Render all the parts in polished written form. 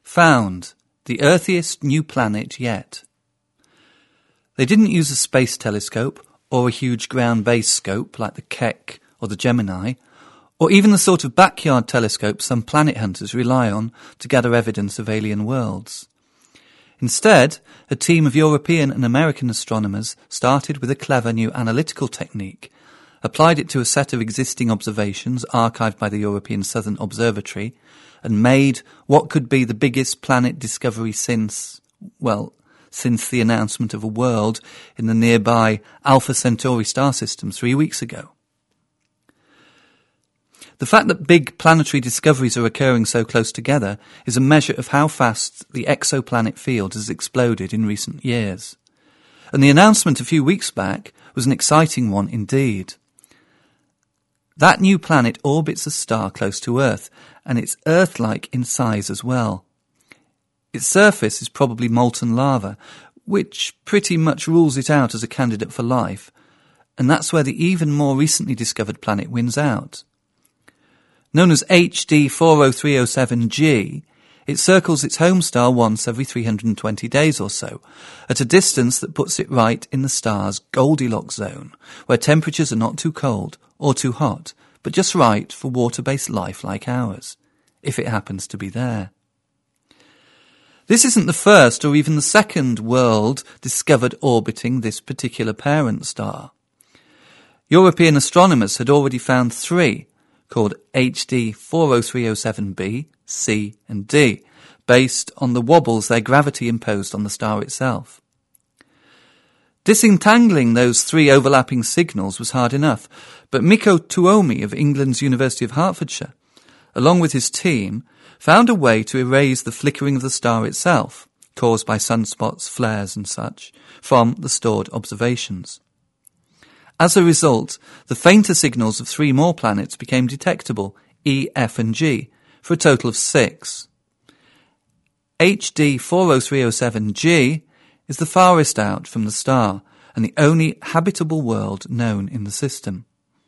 Found, the earthiest new planet yet. They didn't use a space telescope or a huge ground-based scope like the Keck or the Gemini, or even the sort of backyard telescope some planet hunters rely on to gather evidence of alien worlds. Instead, a team of European and American astronomers started with a clever new analytical technique, applied it to a set of existing observations archived by the European Southern Observatory, and made what could be the biggest planet discovery since the announcement of a world in the nearby Alpha Centauri star system 3 weeks ago. The fact that big planetary discoveries are occurring so close together is a measure of how fast the exoplanet field has exploded in recent years. And the announcement a few weeks back was an exciting one indeed. That new planet orbits a star close to Earth, and it's Earth-like in size as well. Its surface is probably molten lava, which pretty much rules it out as a candidate for life, and that's where the even more recently discovered planet wins out. Known as HD 40307G, it circles its home star once every 320 days or so, at a distance that puts it right in the star's Goldilocks zone, where temperatures are not too cold or too hot, but just right for water-based life like ours, if it happens to be there. This isn't the first or even the second world discovered orbiting this particular parent star. European astronomers had already found 3, called HD 40307b, C and D, based on the wobbles their gravity imposed on the star itself. Disentangling those 3 overlapping signals was hard enough, but Mikko Tuomi of England's University of Hertfordshire, along with his team, found a way to erase the flickering of the star itself, caused by sunspots, flares and such, from the stored observations. As a result, the fainter signals of 3 more planets became detectable, E, F and G, for a total of 6. HD 40307G is the farthest out from the star and the only habitable world known in the system.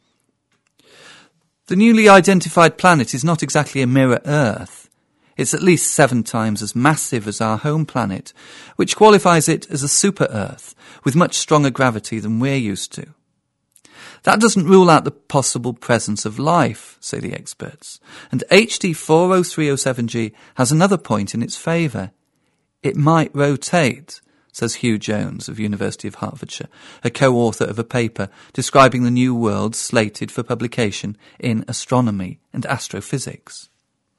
The newly identified planet is not exactly a mirror Earth. It's at least 7 times as massive as our home planet, which qualifies it as a super-Earth with much stronger gravity than we're used to. That doesn't rule out the possible presence of life, say the experts, and HD 40307G has another point in its favour. It might rotate, says Hugh Jones of University of Hertfordshire, a co-author of a paper describing the new world slated for publication in Astronomy and Astrophysics.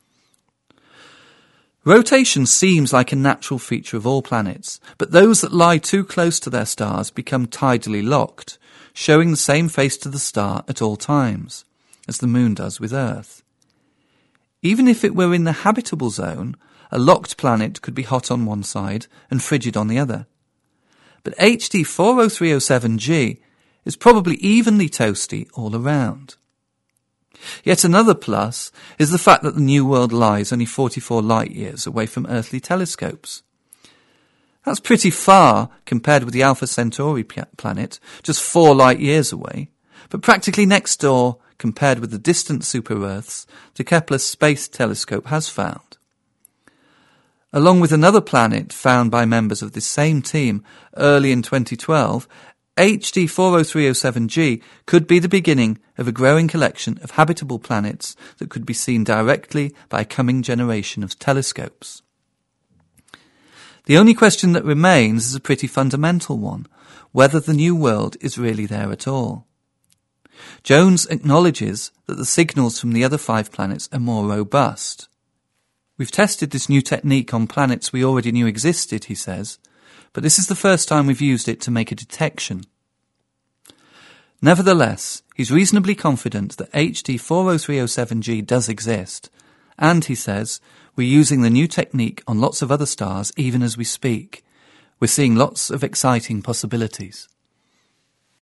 Rotation seems like a natural feature of all planets, but those that lie too close to their stars become tidally locked, showing the same face to the star at all times, as the moon does with Earth. Even if it were in the habitable zone, a locked planet could be hot on one side and frigid on the other. But HD 40307G is probably evenly toasty all around. Yet another plus is the fact that the new world lies only 44 light-years away from earthly telescopes. That's pretty far compared with the Alpha Centauri planet, just 4 light-years away, but practically next door compared with the distant super-Earths the Kepler Space Telescope has found. Along with another planet found by members of this same team early in 2012, HD 40307G could be the beginning of a growing collection of habitable planets that could be seen directly by a coming generation of telescopes. The only question that remains is a pretty fundamental one, whether the new world is really there at all. Jones acknowledges that the signals from the other 5 planets are more robust. We've tested this new technique on planets we already knew existed, he says, but this is the first time we've used it to make a detection. Nevertheless, he's reasonably confident that HD 40307G does exist, and, he says, we're using the new technique on lots of other stars even as we speak. We're seeing lots of exciting possibilities.